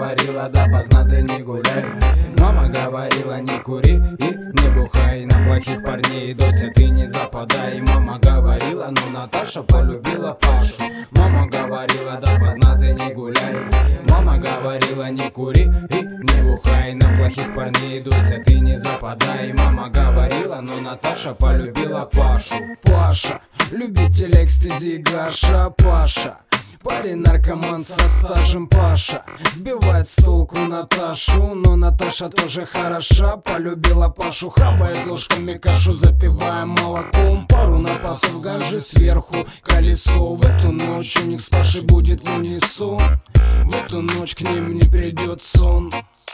говорила, допоздна ты не гуляй. Мама говорила, не кури и не бухай. На плохих парней, доча, ты не западай. Мама говорила, но Наташа полюбила Пашу. Мама говорила, допоздна ты не гуляй. Мама говорила, не кури и не бухай. На плохих парней, доча, ты не западай. Мама говорила, но Наташа полюбила Пашу. Паша, любитель экстази, Гаша. Паша, парень наркоман со стажем. Паша сбивает с толку Наташу, но Наташа тоже хороша. Полюбила Пашу, хабает ложками кашу, запивая молоком. Пару напасов ганжи сверху колесо. В эту ночь у них с Пашей будет в унисон. В эту ночь к ним не придет сон.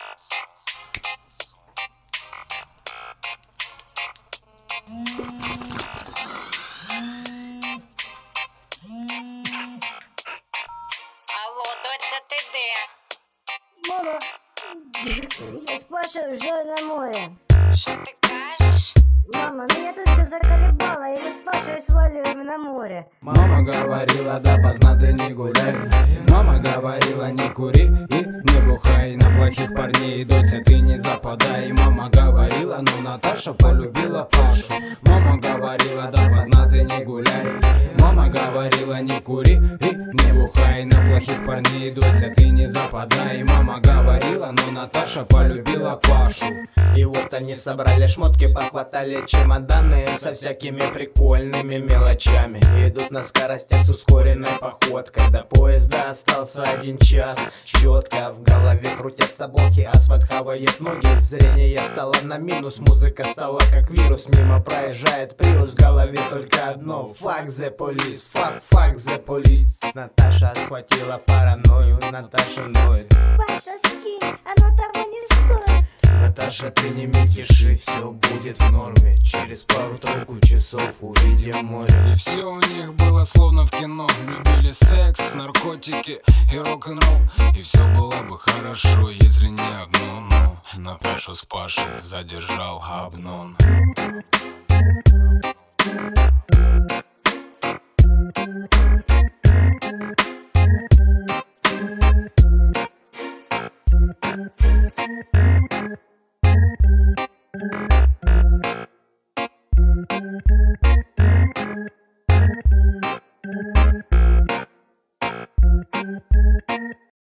Алло, доця, ти де? Мама, я с Пашей уже на море. Що ти кажеш? Мама, меня тут все заколебало, и мы с Пашей сваливаем на море. Мама говорила, допоздна ты не гуляй. Мама говорила, не кури и не бухай. На плохих парней, доча, ты не западай. Мама говорила, но Наташа полюбила Пашу. Мама говорила, допоздна ты не гуляй. Мама говорила, не кури и не бухай. На плохих парней, доча, ты не западай. Мама говорила, но Наташа полюбила Пашу. И вот они собрали шмотки, похватали чемоданы со всякими прикольными мелочами. Идут на скоростях с ускоренной походкой. До поезда остался 1 час. Четко в голове крутятся блоки, асфальт хавает ноги. Зрение стало на минус, музыка стала как вирус. Мимо проезжает приус, в голове только одно: fuck the police, fuck the police. Наташа схватила паранойю, Наташа ноет. Паша, скинь, оно того не стоит. Наташа, ты не мельтеши, все будет в норме. Через пару-тройку часов увидим море. И все у них было словно в кино. Любили секс, наркотики и рок-н-ролл. И все было бы хорошо, если не одно но. Наташу с Пашей задержал габнон. Thank you.